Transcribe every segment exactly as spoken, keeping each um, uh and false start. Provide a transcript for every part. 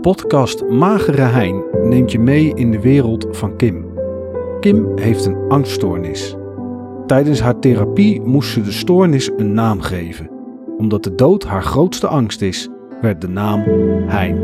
podcast Magere Hein neemt je mee in de wereld van Kim. Kim heeft een angststoornis. Tijdens haar therapie moest ze de stoornis een naam geven. Omdat de dood haar grootste angst is, werd de naam Hein.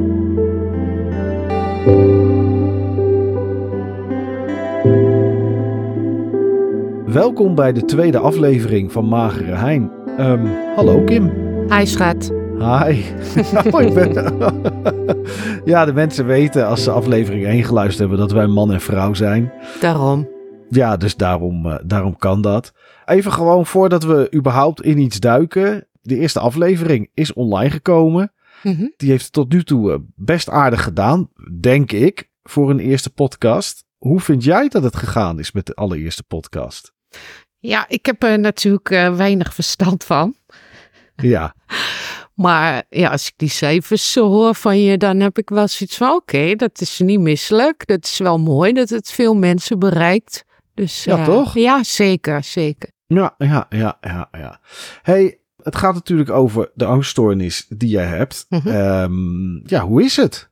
Welkom bij de tweede aflevering van Magere Hein. Um, hallo Kim. Hi schat. Hi. Oh, ik ben... ja, de mensen weten als ze aflevering één geluisterd hebben dat wij man en vrouw zijn. Daarom. Ja, dus daarom, uh, daarom kan dat. Even gewoon voordat we überhaupt in iets duiken. De eerste aflevering is online gekomen. Mm-hmm. Die heeft het tot nu toe uh, best aardig gedaan, denk ik, voor een eerste podcast. Hoe vind jij dat het gegaan is met de allereerste podcast? Ja, ik heb er natuurlijk uh, weinig verstand van. Ja. Maar ja, als ik die cijfers zo hoor van je, dan heb ik wel zoiets van, oké, okay, dat is niet misselijk. Dat is wel mooi dat het veel mensen bereikt. Dus, ja, uh, toch? Ja, zeker, zeker. Ja, ja, ja, ja, ja. Hey, het gaat natuurlijk over de angststoornis die jij hebt. Mm-hmm. Um, ja, hoe is het?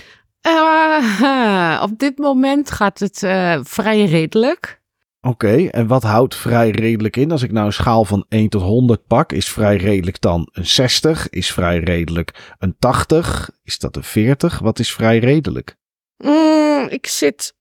Uh, op dit moment gaat het uh, vrij redelijk. Oké, okay, en wat houdt vrij redelijk in? Als ik nou een schaal van één tot honderd pak, is vrij redelijk dan een zestig? Is vrij redelijk een tachtig? Is dat een veertig? Wat is vrij redelijk? Mm, ik zit...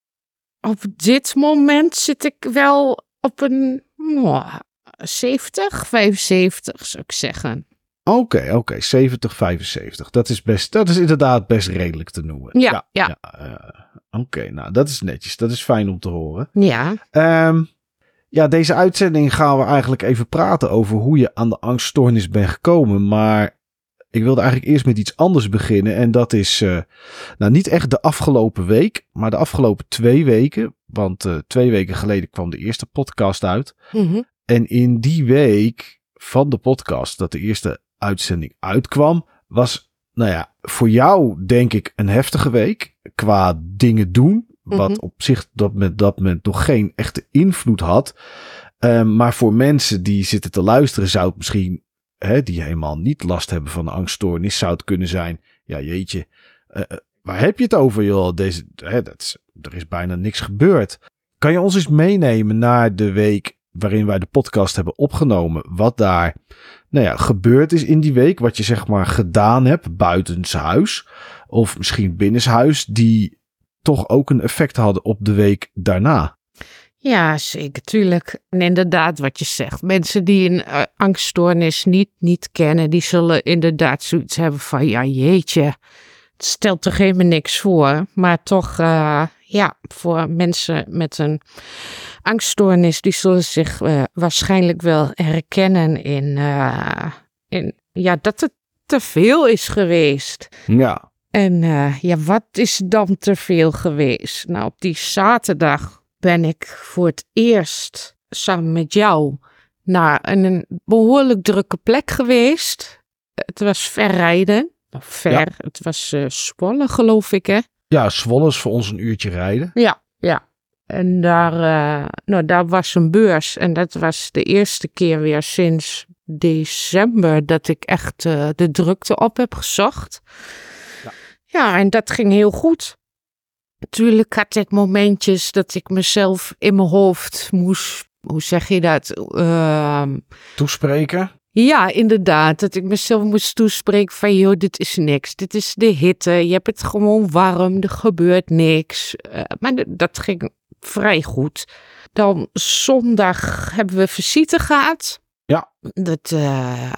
Op dit moment zit ik wel op een oh, zeventig, vijfenzeventig zou ik zeggen. Oké, okay, oké, okay. zeventig, vijfenzeventig. Dat is best, dat is inderdaad best redelijk te noemen. Ja, ja. ja. ja uh, Oké, okay, nou dat is netjes. Dat is fijn om te horen. Ja. Um, ja, deze uitzending gaan we eigenlijk even praten over hoe je aan de angststoornis bent gekomen. Maar ik wilde eigenlijk eerst met iets anders beginnen. En dat is, uh, nou niet echt de afgelopen week, maar de afgelopen twee weken. Want uh, twee weken geleden kwam de eerste podcast uit. Mm-hmm. En in die week van de podcast, dat de eerste uitzending uitkwam, was, nou ja, voor jou denk ik een heftige week qua dingen doen. Wat mm-hmm. op zich dat met dat moment nog geen echte invloed had. Um, maar voor mensen die zitten te luisteren zou het misschien, hè, die helemaal niet last hebben van de angststoornis, zou het kunnen zijn, ja jeetje, uh, waar heb je het over joh? Deze, hè, dat is, er is bijna niks gebeurd. Kan je ons eens meenemen naar de week waarin wij de podcast hebben opgenomen, wat daar nou ja, gebeurd is in die week, wat je zeg maar gedaan hebt buitenshuis of misschien binnenshuis, die toch ook een effect hadden op de week daarna? Ja, zeker, tuurlijk. En inderdaad wat je zegt, mensen die een uh, angststoornis niet, niet kennen, die zullen inderdaad zoiets hebben van, ja jeetje, het stelt toch helemaal niks voor. Maar toch, uh, ja, voor mensen met een angststoornis, die zullen zich uh, waarschijnlijk wel herkennen in, uh, in, ja, dat het te veel is geweest. Ja. En uh, ja, wat is dan te veel geweest? Nou, op die zaterdag ben ik voor het eerst samen met jou naar een behoorlijk drukke plek geweest. Het was ver rijden. Ver, ja. Het was uh, Zwolle, geloof ik, hè? Ja, Zwolle is voor ons een uurtje rijden. Ja, ja. En daar, uh, nou, daar was een beurs. En dat was de eerste keer weer sinds december dat ik echt uh, de drukte op heb gezocht. Ja. Ja, en dat ging heel goed. Natuurlijk had ik momentjes dat ik mezelf in mijn hoofd moest, hoe zeg je dat? Uh, Toespreken? Ja, inderdaad. Dat ik mezelf moest toespreken van, joh, dit is niks. Dit is de hitte. Je hebt het gewoon warm. Er gebeurt niks. Uh, maar d- dat ging vrij goed. Dan zondag hebben we visite gehad. Ja. Dat uh,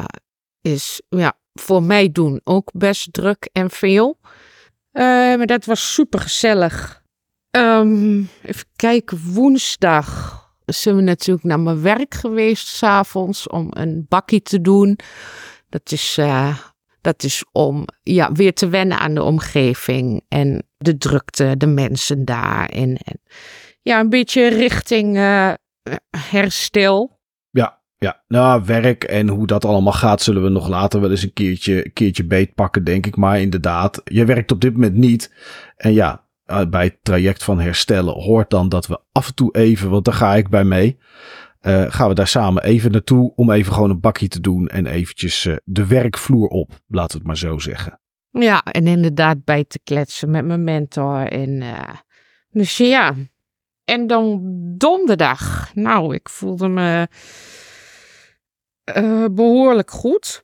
is ja, voor mij doen ook best druk en veel. Uh, maar dat was super gezellig. Um, even kijken, woensdag zijn we natuurlijk naar mijn werk geweest 's avonds om een bakkie te doen. Dat is, uh, dat is om ja, weer te wennen aan de omgeving en de drukte, de mensen daar. En, en ja, een beetje richting uh, herstel. Ja, ja, nou werk en hoe dat allemaal gaat zullen we nog later wel eens een keertje, een keertje beetpakken, denk ik. Maar inderdaad, je werkt op dit moment niet. En ja, bij het traject van herstellen hoort dan dat we af en toe even, want daar ga ik bij mee, uh, gaan we daar samen even naartoe om even gewoon een bakje te doen en eventjes uh, de werkvloer op, laten we het maar zo zeggen. Ja, en inderdaad bij te kletsen met mijn mentor. En, uh, dus ja. En dan donderdag. Nou, ik voelde me uh, behoorlijk goed.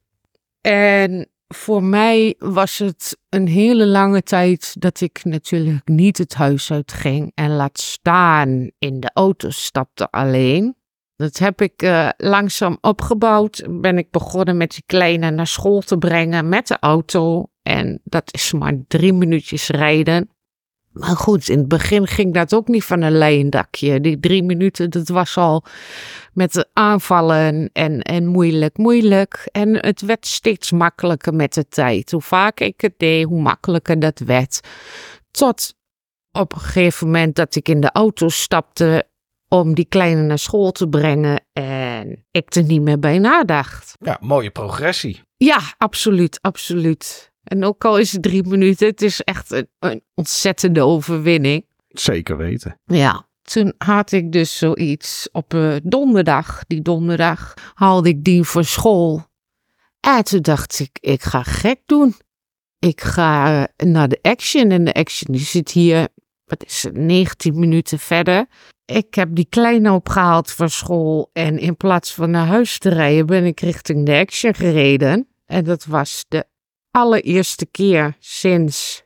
En voor mij was het een hele lange tijd dat ik natuurlijk niet het huis uit ging. En laat staan in de auto stapte alleen. Dat heb ik uh, langzaam opgebouwd. Ben ik begonnen met die kleine naar school te brengen met de auto. En dat is maar drie minuutjes rijden. Maar goed, in het begin ging dat ook niet van een leien dakje. Die drie minuten, dat was al met de aanvallen en, en moeilijk, moeilijk. En het werd steeds makkelijker met de tijd. Hoe vaker ik het deed, hoe makkelijker dat werd. Tot op een gegeven moment dat ik in de auto stapte om die kleine naar school te brengen en ik er niet meer bij nadacht. Ja, mooie progressie. Ja, absoluut, absoluut. En ook al is het drie minuten, het is echt een, een ontzettende overwinning. Zeker weten. Ja, toen had ik dus zoiets op uh, donderdag. Die donderdag haalde ik die voor school. En toen dacht ik, ik ga gek doen. Ik ga uh, naar de Action. En de Action die zit hier, wat is het, negentien minuten verder. Ik heb die kleine opgehaald voor school. En in plaats van naar huis te rijden, ben ik richting de Action gereden. En dat was de allereerste keer sinds...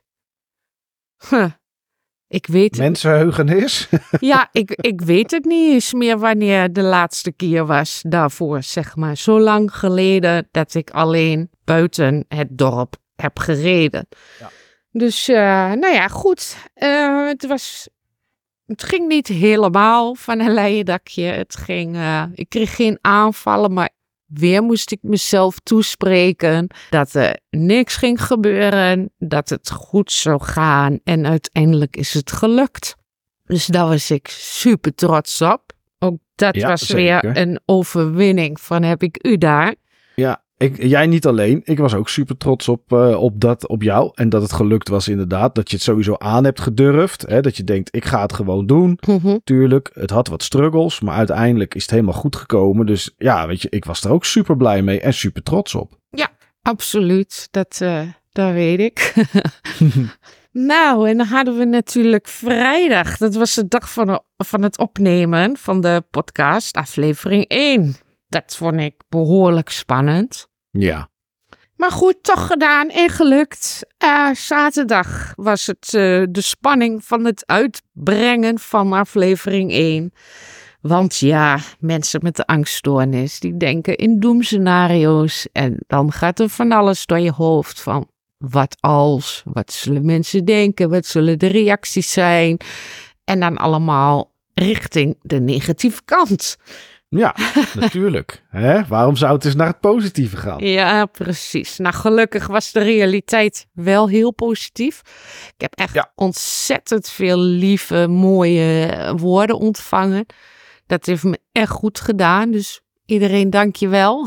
Huh, ik weet het. Mensenheugenis? Ja, ik, ik weet het niet eens meer wanneer de laatste keer was daarvoor, zeg maar. Zo lang geleden dat ik alleen buiten het dorp heb gereden. Ja. Dus, uh, nou ja, goed. Uh, het was... Het ging niet helemaal van een leien dakje. Het ging... Uh, ik kreeg geen aanvallen, maar... Weer moest ik mezelf toespreken dat er niks ging gebeuren, dat het goed zou gaan en uiteindelijk is het gelukt. Dus daar was ik super trots op. Ook dat ja, was zeker. Weer een overwinning van heb ik u daar. Ja, ik, jij niet alleen. Ik was ook super trots op, uh, op, dat, op jou en dat het gelukt was inderdaad. Dat je het sowieso aan hebt gedurfd. Hè? Dat je denkt, ik ga het gewoon doen. Mm-hmm. Tuurlijk, het had wat struggles, maar uiteindelijk is het helemaal goed gekomen. Dus ja, weet je, ik was er ook super blij mee en super trots op. Ja, absoluut. Dat, uh, dat weet ik. Nou, en dan hadden we natuurlijk vrijdag. Dat was de dag van, de, van het opnemen van de podcast, aflevering één. Dat vond ik behoorlijk spannend. Ja. Maar goed, toch gedaan en gelukt. Uh, zaterdag was het uh, de spanning van het uitbrengen van aflevering één. Want ja, mensen met de angststoornis, die denken in doemscenario's. En dan gaat er van alles door je hoofd van wat als, wat zullen mensen denken, wat zullen de reacties zijn. En dan allemaal richting de negatieve kant. Ja, natuurlijk. Hè? Waarom zou het dus naar het positieve gaan? Ja, precies. Nou, gelukkig was de realiteit wel heel positief. Ik heb echt ja. ontzettend veel lieve, mooie woorden ontvangen. Dat heeft me echt goed gedaan. Dus iedereen dank je wel.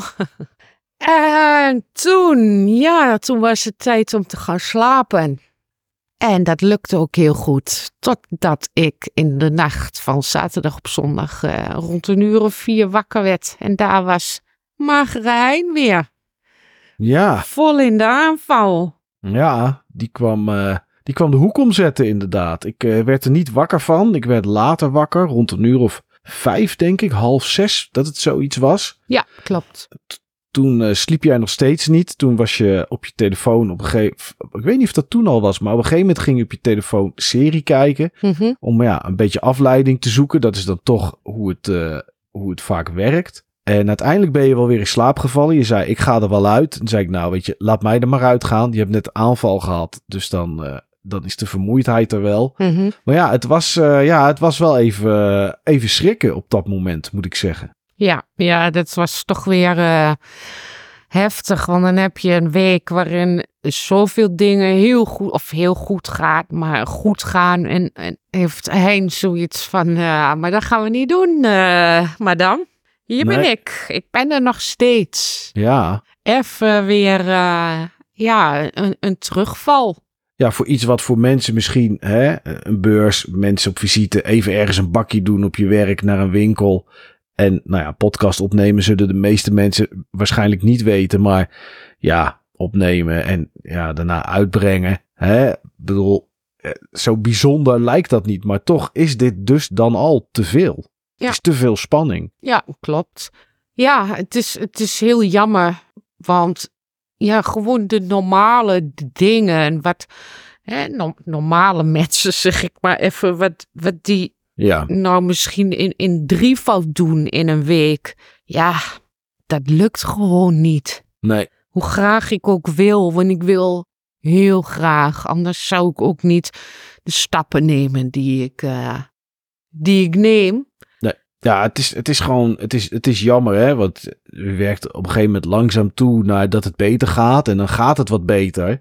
En toen, ja, toen was het tijd om te gaan slapen. En dat lukte ook heel goed. Totdat ik in de nacht van zaterdag op zondag uh, rond een uur of vier wakker werd. En daar was Magere Hein weer. Ja. Vol in de aanval. Ja, die kwam, uh, die kwam de hoek omzetten inderdaad. Ik uh, werd er niet wakker van. Ik werd later wakker, rond een uur of vijf denk ik, half zes, dat het zoiets was. Ja, klopt. T- Toen uh, sliep jij nog steeds niet. Toen was je op je telefoon op een gegeven... Ik weet niet of dat toen al was, maar op een gegeven moment ging je op je telefoon serie kijken. Mm-hmm. Om ja, een beetje afleiding te zoeken. Dat is dan toch hoe het, uh, hoe het vaak werkt. En uiteindelijk ben je wel weer in slaap gevallen. Je zei, ik ga er wel uit. Toen zei ik, nou weet je, laat mij er maar uitgaan. Je hebt net aanval gehad. Dus dan, uh, dan is de vermoeidheid er wel. Mm-hmm. Maar ja, het was, uh, ja, het was wel even, uh, even schrikken op dat moment, moet ik zeggen. Ja, ja, dat was toch weer uh, heftig. Want dan heb je een week waarin zoveel dingen heel goed, of heel goed gaat, maar goed gaan. En, en heeft Hein zoiets van, uh, maar dat gaan we niet doen, uh, madame. Hier nee. ben ik. Ik ben er nog steeds. Ja. Even weer, uh, ja, een, een terugval. Ja, voor iets wat voor mensen misschien, hè, een beurs, mensen op visite, even ergens een bakje doen op je werk naar een winkel. En nou ja, podcast opnemen zullen de meeste mensen waarschijnlijk niet weten. Maar ja, opnemen en ja, daarna uitbrengen. Hè? Ik bedoel, zo bijzonder lijkt dat niet, maar toch is dit dus dan al te veel. Ja. Het is te veel spanning. Ja, klopt. Ja, het is, het is heel jammer, want ja, gewoon de normale dingen, wat hè, no- normale mensen, zeg ik maar even, wat, wat die ja. nou misschien in, in drievoudig doen in een week. Ja, dat lukt gewoon niet. Nee. Hoe graag ik ook wil, want ik wil heel graag. Anders zou ik ook niet de stappen nemen die ik, uh, die ik neem. Nee. Ja, het is, het is gewoon, het is, het is jammer, hè, want je werkt op een gegeven moment langzaam toe naar dat het beter gaat en dan gaat het wat beter.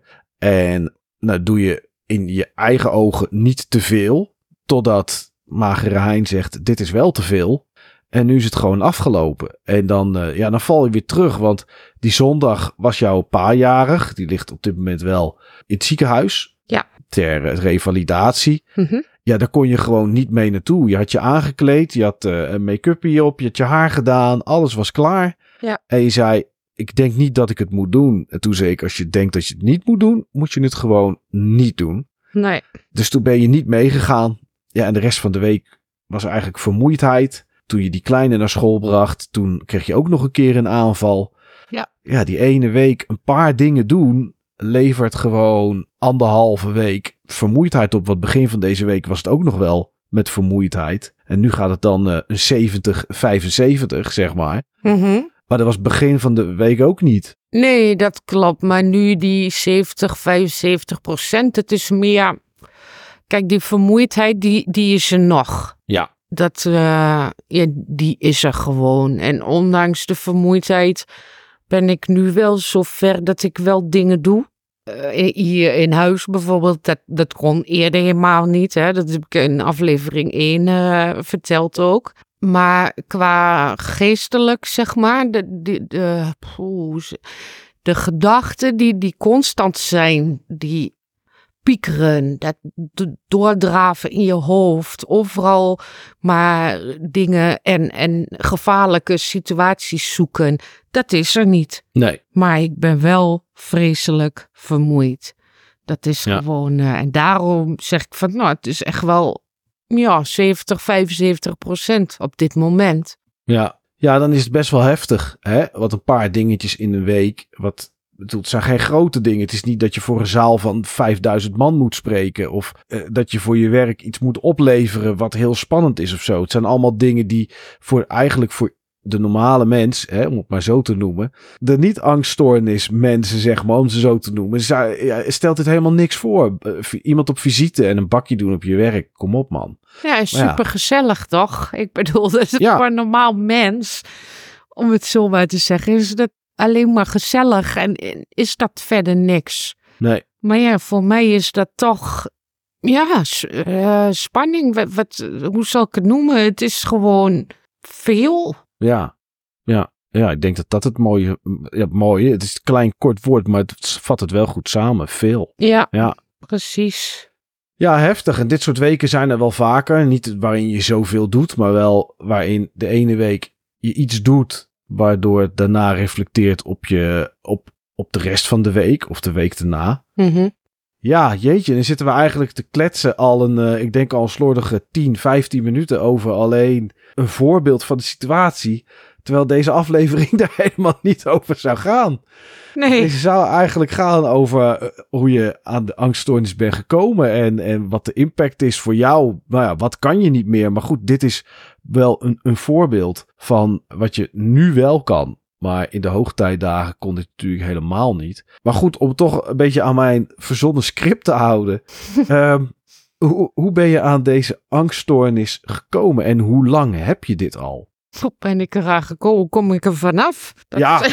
En nou doe je in je eigen ogen niet te veel, totdat Magere Hein zegt, dit is wel te veel. En nu is het gewoon afgelopen. En dan, uh, ja, dan val je weer terug. Want die zondag was jouw paarjarig. Die ligt op dit moment wel in het ziekenhuis. Ja. Ter uh, revalidatie. Mm-hmm. Ja, daar kon je gewoon niet mee naartoe. Je had je aangekleed. Je had uh, een make-upje op. Je had je haar gedaan. Alles was klaar. Ja. En je zei, ik denk niet dat ik het moet doen. En toen zei ik, als je denkt dat je het niet moet doen, moet je het gewoon niet doen. Nee. Dus toen ben je niet meegegaan. Ja, en de rest van de week was eigenlijk vermoeidheid. Toen je die kleine naar school bracht, toen kreeg je ook nog een keer een aanval. Ja. Ja, die ene week een paar dingen doen levert gewoon anderhalve week vermoeidheid op. Want begin van deze week was het ook nog wel met vermoeidheid. En nu gaat het dan uh, een zeventig, vijfenzeventig, zeg maar. Mm-hmm. Maar dat was begin van de week ook niet. Nee, dat klopt. Maar nu die zeventig, vijfenzeventig procent, het is meer... Kijk, die vermoeidheid, die, die is er nog. Ja. Dat, uh, ja, die is er gewoon. En ondanks de vermoeidheid ben ik nu wel zo ver dat ik wel dingen doe. Uh, hier in huis bijvoorbeeld, dat, dat kon eerder helemaal niet. Hè? Dat heb ik in aflevering één uh, verteld ook. Maar qua geestelijk, zeg maar, de, de, de, poeh, de gedachten die, die constant zijn, die piekeren, dat doordraven in je hoofd, overal maar dingen en, en gevaarlijke situaties zoeken, dat is er niet. Nee. Maar ik ben wel vreselijk vermoeid. Dat is ja. gewoon, uh, en daarom zeg ik van, nou, het is echt wel, ja, zeventig, vijfenzeventig procent op dit moment. Ja, ja, dan is het best wel heftig, hè? Wat een paar dingetjes in een week, wat... Het zijn geen grote dingen. Het is niet dat je voor een zaal van vijfduizend man moet spreken. Of uh, dat je voor je werk iets moet opleveren wat heel spannend is of zo. Het zijn allemaal dingen die voor eigenlijk voor de normale mens, hè, om het maar zo te noemen. De niet-angststoornis mensen, zeg maar, om ze zo te noemen. Ja, stelt dit helemaal niks voor. Uh, iemand op visite en een bakje doen op je werk. Kom op, man. Ja, is super ja. gezellig, toch? Ik bedoel, dat is ja. voor een normaal mens, om het zo maar te zeggen, is dat alleen maar gezellig en is dat verder niks. Nee. Maar ja, voor mij is dat toch, ja, uh, spanning. Wat, wat, hoe zal ik het noemen? Het is gewoon veel. Ja, ja, ja. Ik denk dat dat het mooie, ja, mooie. Het is een klein kort woord, maar het vat het wel goed samen. Veel. Ja, ja. precies. Ja, heftig. En dit soort weken zijn er wel vaker. Niet waarin je zoveel doet, maar wel waarin de ene week je iets doet waardoor het daarna reflecteert op, je, op, op de rest van de week of de week daarna. Mm-hmm. Ja, jeetje, dan zitten we eigenlijk te kletsen al een, uh, ik denk al een slordige tien, vijftien minuten over alleen een voorbeeld van de situatie. Terwijl deze aflevering daar helemaal niet over zou gaan. Nee. Deze zou eigenlijk gaan over uh, hoe je aan de angststoornis bent gekomen en, en wat de impact is voor jou. Nou ja, wat kan je niet meer? Maar goed, dit is wel een, een voorbeeld van wat je nu wel kan. Maar in de hoogtijdagen kon dit natuurlijk helemaal niet. Maar goed, om toch een beetje aan mijn verzonnen script te houden. um, hoe, hoe ben je aan deze angststoornis gekomen en hoe lang heb je dit al? Hoe ben ik eraan gekomen? Hoe kom ik er vanaf? Dat ja,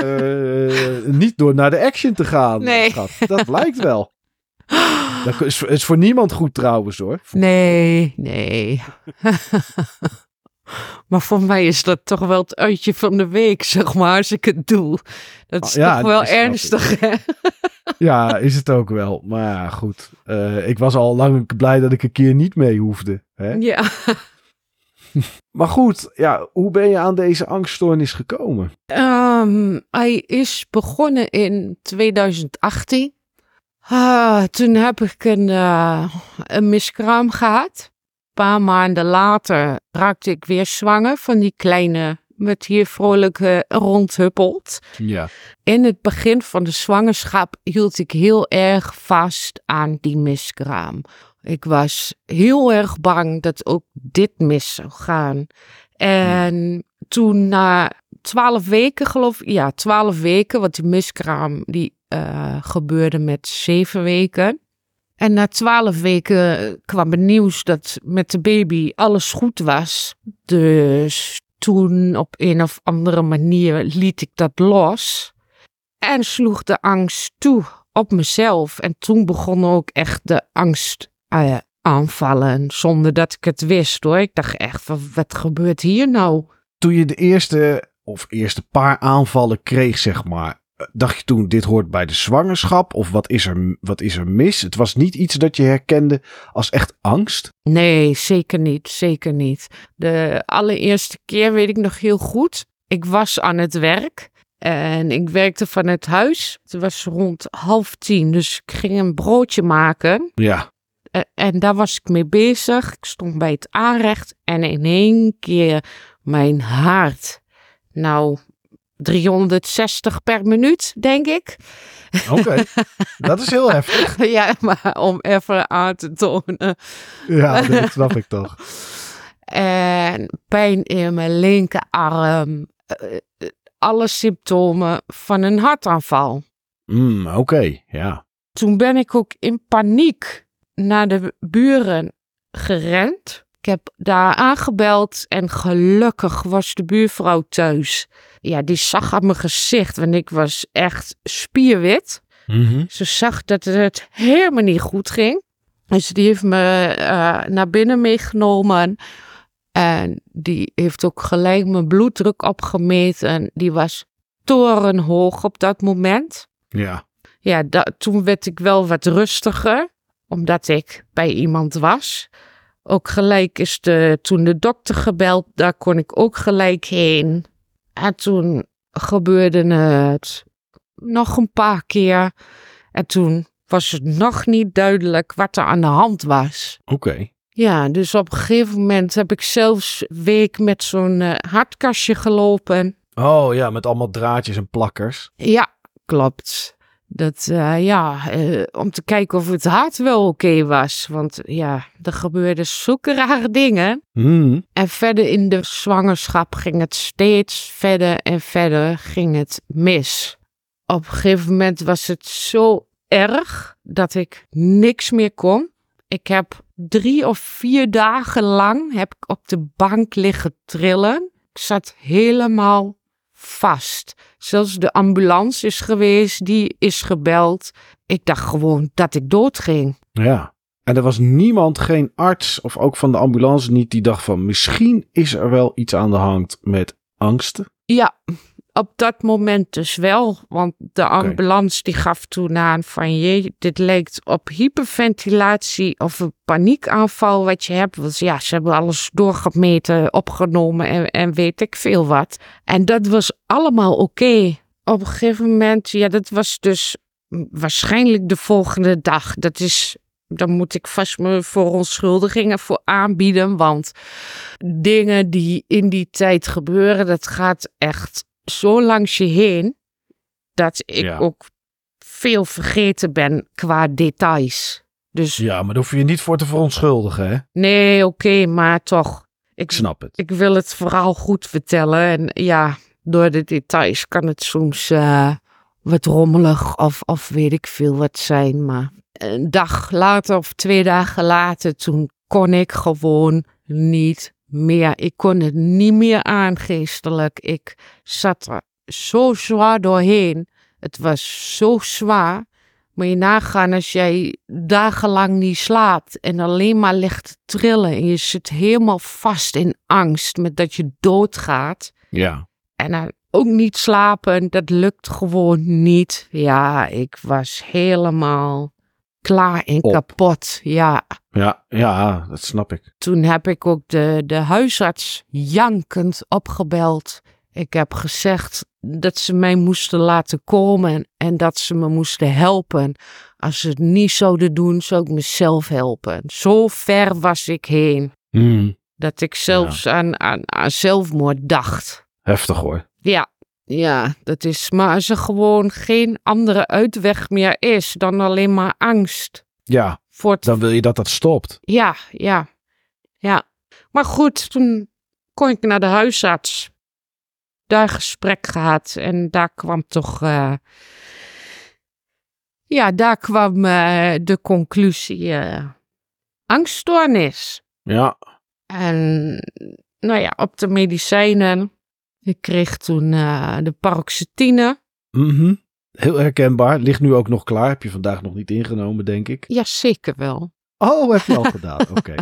uh, niet door naar de action te gaan. Nee. Schat. Dat lijkt wel. Dat is, is voor niemand goed trouwens hoor. Nee, nee. Maar voor mij is dat toch wel het uitje van de week, zeg maar, als ik het doe. Dat is ja, toch wel ernstig, hè? Ja, is het ook wel. Maar ja, goed. Uh, ik was al lang blij dat ik een keer niet mee hoefde. Hè? Ja. Maar goed, ja, hoe ben je aan deze angststoornis gekomen? Um, hij is begonnen in tweeduizend achttien. Uh, toen heb ik een, uh, een miskraam gehad. Een paar maanden later raakte ik weer zwanger van die kleine met hier vrolijk uh, rondhuppelt. Ja. In het begin van de zwangerschap hield ik heel erg vast aan die miskraam. Ik was heel erg bang dat ook dit mis zou gaan. En hmm. toen na twaalf weken geloof ik, ja twaalf weken, want die miskraam die uh, gebeurde met zeven weken. En na twaalf weken kwam het nieuws dat met de baby alles goed was. Dus toen op een of andere manier liet ik dat los. En sloeg de angst toe op mezelf. En toen begon ook echt de angst uh, aanvallen. Zonder dat ik het wist hoor. Ik dacht echt, wat, wat gebeurt hier nou? Toen je de eerste of eerste paar aanvallen kreeg, zeg maar. Dacht je toen, dit hoort bij de zwangerschap? Of wat is er, wat is er mis? Het was niet iets dat je herkende als echt angst? Nee, zeker niet. Zeker niet. De allereerste keer weet ik nog heel goed. Ik was aan het werk. En ik werkte vanuit huis. Het was rond half tien. Dus ik ging een broodje maken. Ja. En daar was ik mee bezig. Ik stond bij het aanrecht. En in één keer mijn hart. Nou... driehonderdzestig per minuut, denk ik. Oké, okay. Dat is heel heftig. Ja, maar om even aan te tonen. Ja, dat snap ik toch. En pijn in mijn linkerarm. Alle symptomen van een hartaanval. Mm, Oké, okay. Ja. Toen ben ik ook in paniek naar de buren gerend. Ik heb daar aangebeld en gelukkig was de buurvrouw thuis. Ja, die zag aan mijn gezicht, want ik was echt spierwit. Mm-hmm. Ze zag dat het helemaal niet goed ging. Dus die heeft me uh, naar binnen meegenomen. En die heeft ook gelijk mijn bloeddruk opgemeten. Die was torenhoog op dat moment. Ja. Ja, da- toen werd ik wel wat rustiger, omdat ik bij iemand was. Ook gelijk is de, toen de dokter gebeld, daar kon ik ook gelijk heen. En toen gebeurde het nog een paar keer. En toen was het nog niet duidelijk wat er aan de hand was. Oké. Okay. Ja, dus op een gegeven moment heb ik zelfs een week met zo'n uh, hartkastje gelopen. Oh ja, met allemaal draadjes en plakkers. Ja, klopt. Dat, uh, ja, uh, om te kijken of het hart wel oké okay was. Want ja, er gebeurden zulke rare dingen. Mm. En verder in de zwangerschap ging het steeds verder en verder ging het mis. Op een gegeven moment was het zo erg dat ik niks meer kon. Ik heb drie of vier dagen lang heb ik op de bank liggen trillen. Ik zat helemaal vast. Zelfs de ambulance is geweest, die is gebeld. Ik dacht gewoon dat ik doodging. Ja, en er was niemand, geen arts of ook van de ambulance niet, die dacht van misschien is er wel iets aan de hand met angsten? Ja, op dat moment dus wel. Want de ambulance okay. die gaf toen aan van je, dit lijkt op hyperventilatie of een paniekaanval wat je hebt. Want ja, ze hebben alles doorgemeten, opgenomen en, en weet ik veel wat. En dat was allemaal oké. Okay. Op een gegeven moment, ja, dat was dus waarschijnlijk de volgende dag. Dat is, dan moet ik vast me verontschuldigingen voor aanbieden. Want dingen die in die tijd gebeuren, dat gaat echt zo langs je heen, dat ik ja. ook veel vergeten ben qua details. Dus, ja, maar daar hoef je je niet voor te verontschuldigen, hè? Nee, oké, okay, maar toch. Ik snap het. Ik wil het verhaal goed vertellen. En ja, door de details kan het soms uh, wat rommelig of, of weet ik veel wat zijn. Maar een dag later of twee dagen later, toen kon ik gewoon niet meer. Ik kon het niet meer aan geestelijk. Ik zat er zo zwaar doorheen. Het was zo zwaar. Moet je nagaan als jij dagenlang niet slaapt en alleen maar ligt te trillen en je zit helemaal vast in angst met dat je doodgaat. Ja. En dan ook niet slapen, dat lukt gewoon niet. Ja, ik was helemaal klaar en Op. kapot. Ja, Ja, ja, dat snap ik. toen heb ik ook de, de huisarts jankend opgebeld. Ik heb gezegd dat ze mij moesten laten komen en dat ze me moesten helpen. Als ze het niet zouden doen, zou ik mezelf helpen. Zo ver was ik heen Hmm, dat ik zelfs aan, aan, aan zelfmoord dacht. heftig hoor. Ja, ja, dat is. Maar als er gewoon geen andere uitweg meer is dan alleen maar angst. Ja, Voor het dan wil je dat dat stopt. Ja, ja, ja. Maar goed, toen kon ik naar de huisarts. Daar gesprek gehad en daar kwam toch... eh, ja, daar kwam eh, de conclusie eh, angststoornis. Ja, En nou ja, op de medicijnen. Ik kreeg toen eh, de paroxetine. mhm. Heel herkenbaar. Ligt nu ook nog klaar. Heb je vandaag nog niet ingenomen, denk ik. Ja, zeker wel. Oh, heb je al gedaan. Oké.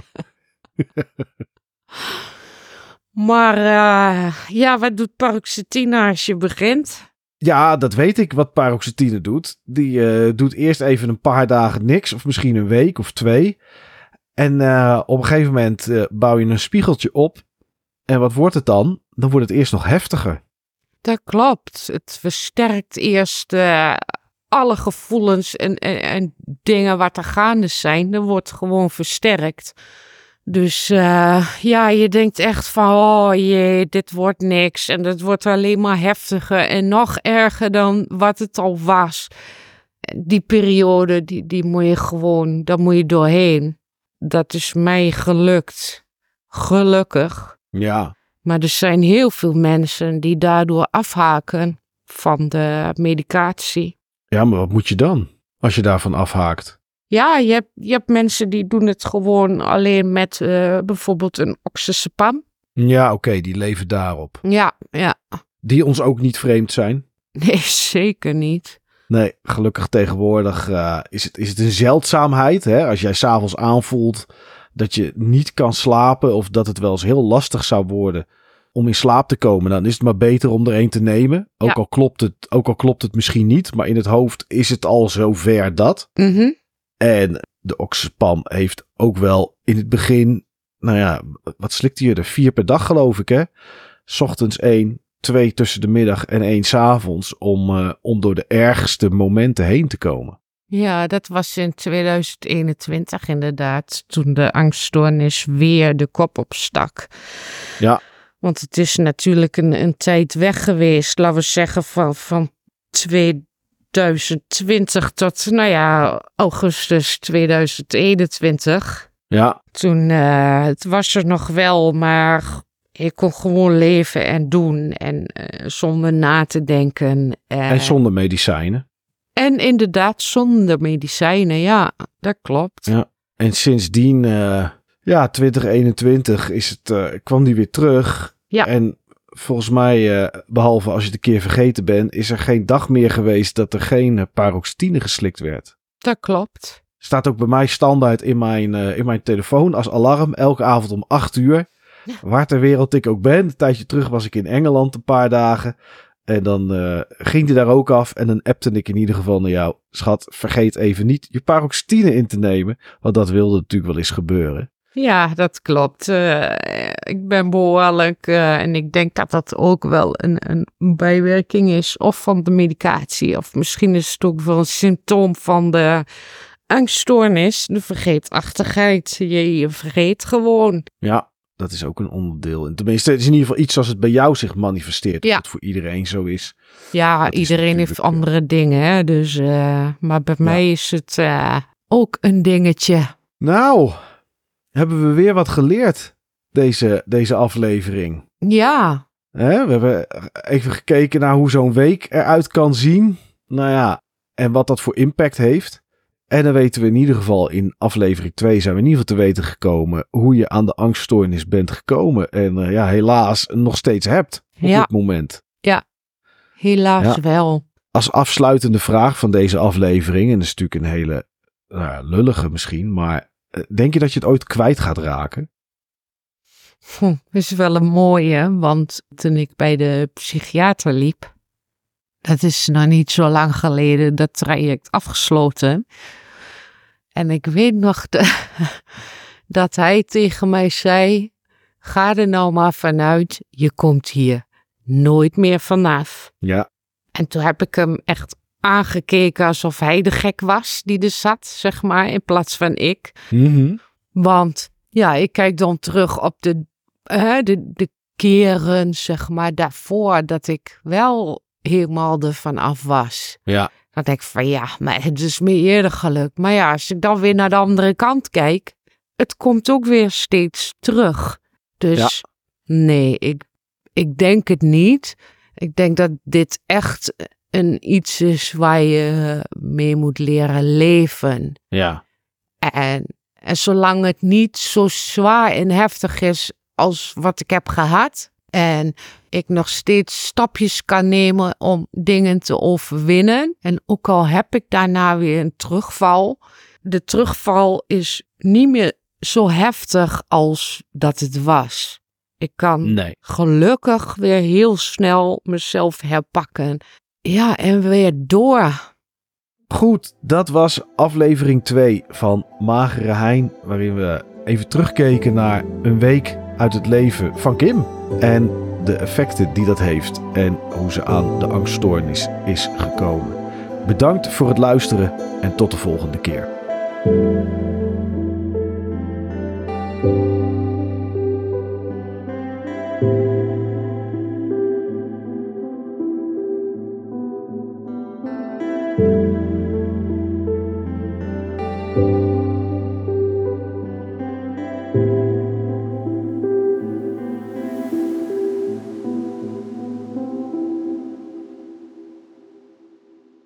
Maar eh, ja, wat doet paroxetine als je begint? Ja, dat weet ik wat paroxetine doet. Die eh, doet eerst even een paar dagen niks. Of misschien een week of twee. En eh, op een gegeven moment eh, bouw je een spiegeltje op. En wat wordt het dan? Dan wordt het eerst nog heftiger. Dat klopt. Het versterkt eerst uh, alle gevoelens en, en, en dingen wat er gaande zijn. Dat wordt gewoon versterkt. Dus uh, ja, je denkt echt van, oh jee, dit wordt niks. En dat wordt alleen maar heftiger en nog erger dan wat het al was. Die periode, die, die moet je gewoon, daar moet je doorheen. Dat is mij gelukt. Gelukkig. Ja. Maar er zijn heel veel mensen die daardoor afhaken van de medicatie. Ja, maar wat moet je dan? Als je daarvan afhaakt. Ja, je hebt, je hebt mensen die doen het gewoon alleen met uh, bijvoorbeeld een oxazepam. Ja, oké, okay, die leven daarop. Ja, ja. Die ons ook niet vreemd zijn. Nee, zeker niet. Nee, gelukkig tegenwoordig uh, is, het, is het een zeldzaamheid. Hè? Als jij 's avonds aanvoelt dat je niet kan slapen of dat het wel eens heel lastig zou worden om in slaap te komen, dan is het maar beter om er een te nemen. Ook, ja. al klopt het, ook al klopt het misschien niet, maar in het hoofd is het al zover dat. Mm-hmm. En de oxazepam heeft ook wel in het begin, nou ja, wat slikte je er? Vier per dag geloof ik, hè? 's Ochtends één, twee tussen de middag en één 's avonds om, uh, om door de ergste momenten heen te komen. Ja, dat was in tweeduizend eenentwintig inderdaad, toen de angststoornis weer de kop opstak. Ja. Want het is natuurlijk een, een tijd weg geweest, laten we zeggen van, van tweeduizend twintig tot, nou ja, augustus tweeduizend eenentwintig. Ja. Toen, uh, het was er nog wel, maar ik kon gewoon leven en doen en uh, zonder na te denken. Uh, en zonder medicijnen. En inderdaad, zonder medicijnen, ja, dat klopt. Ja. En sindsdien, uh, ja, twintig eenentwintig is het, uh, kwam die weer terug. Ja. En volgens mij, uh, behalve als je het een keer vergeten bent, is er geen dag meer geweest dat er geen uh, paroxetine geslikt werd. Dat klopt. Staat ook bij mij standaard in mijn, uh, in mijn telefoon als alarm, elke avond om acht uur. Ja. Waar ter wereld ik ook ben. Een tijdje terug was ik in Engeland een paar dagen. En dan uh, ging die daar ook af. En dan appte ik in ieder geval naar jou. Schat, vergeet even niet je paroxetine in te nemen. Want dat wilde natuurlijk wel eens gebeuren. Ja, dat klopt. Uh, ik ben behoorlijk. Uh, en ik denk dat dat ook wel een, een bijwerking is. Of van de medicatie. Of misschien is het ook wel een symptoom van de angststoornis. De vergeetachtigheid. Je, je vergeet gewoon. Ja. Dat is ook een onderdeel. En tenminste, het is in ieder geval iets zoals het bij jou zich manifesteert. Ja. Dat het voor iedereen zo is. Ja, dat iedereen is heeft andere dingen. Hè? Dus, uh, maar bij ja. mij is het uh, ook een dingetje. Nou, hebben we weer wat geleerd deze, deze aflevering. Ja. Hè? We hebben even gekeken naar hoe zo'n week eruit kan zien. Nou ja, en wat dat voor impact heeft. En dan weten we in ieder geval in aflevering twee zijn we in ieder geval te weten gekomen hoe je aan de angststoornis bent gekomen. En uh, ja, helaas nog steeds hebt op ja. dit moment. Ja, helaas ja. wel. Als afsluitende vraag van deze aflevering, en dat is natuurlijk een hele nou, lullige misschien, maar uh, denk je dat je het ooit kwijt gaat raken? Hm, dat is wel een mooie, want toen ik bij de psychiater liep, dat is nog niet zo lang geleden, dat traject afgesloten. En ik weet nog de, dat hij tegen mij zei, ga er nou maar vanuit, je komt hier nooit meer vanaf. Ja. En toen heb ik hem echt aangekeken alsof hij de gek was die er zat, zeg maar, in plaats van ik. Mm-hmm. Want ja, ik kijk dan terug op de, uh, de, de keren, zeg maar, daarvoor dat ik wel helemaal ervan af was. Ja. Dan denk ik van ja, maar het is me eerder gelukt. Maar ja, als ik dan weer naar de andere kant kijk, het komt ook weer steeds terug. Dus ja. nee, ik, ik denk het niet. Ik denk dat dit echt een iets is waar je mee moet leren leven. Ja. En, en zolang het niet zo zwaar en heftig is als wat ik heb gehad. En ik nog steeds stapjes kan nemen om dingen te overwinnen. En ook al heb ik daarna weer een terugval. De terugval is niet meer zo heftig als dat het was. Ik kan nee. gelukkig weer heel snel mezelf herpakken. Ja, en weer door. Goed, dat was aflevering twee van Magere Hein. Waarin we even terugkeken naar een week uit het leven van Kim. En de effecten die dat heeft. En hoe ze aan de angststoornis is gekomen. Bedankt voor het luisteren en tot de volgende keer.